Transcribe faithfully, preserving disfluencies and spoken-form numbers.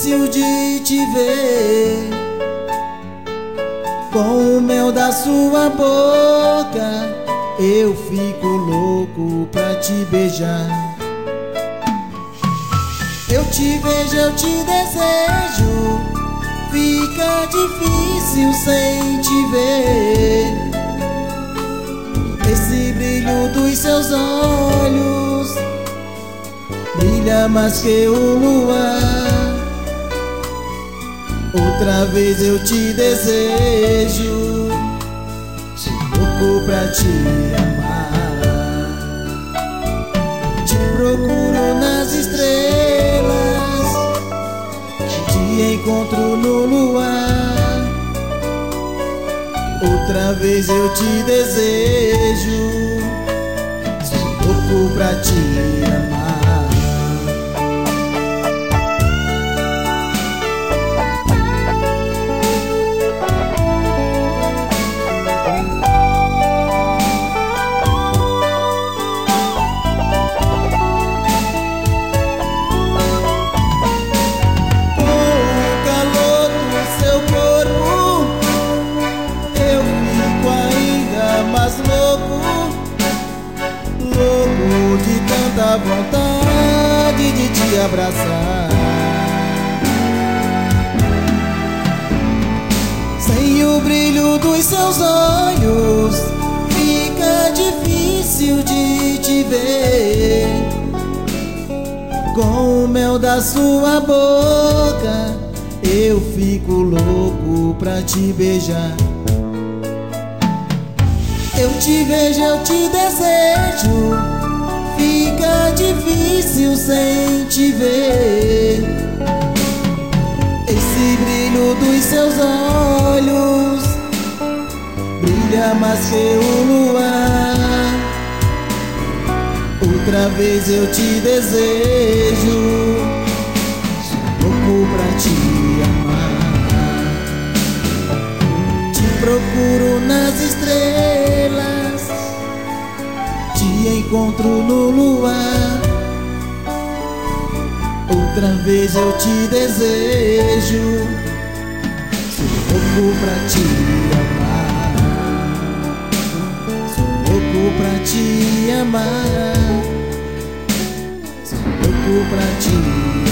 difícil de te ver. Com o mel da sua boca eu fico louco pra te beijar. Eu te vejo, eu te desejo, fica difícil sem te ver. Esse brilho dos seus olhos brilha mais que o luar. Outra vez eu te desejo, sou louco pra te amar. Te procuro nas estrelas, te encontro no luar. Outra vez eu te desejo, sou louco pra te amar. Tanta vontade de te abraçar. Sem o brilho dos seus olhos fica difícil de te ver. Com o mel da sua boca eu fico louco pra te beijar. Eu te vejo, eu te desejo, fica difícil sem te ver. Esse brilho dos seus olhos brilha mais que o luar. Outra vez eu te desejo, sou louco pra te amar. Te procuro nas estrelas, te encontro no luar. Outra vez eu te desejo, sou louco pra te amar. Sou louco pra te amar. Sou louco pra te amar.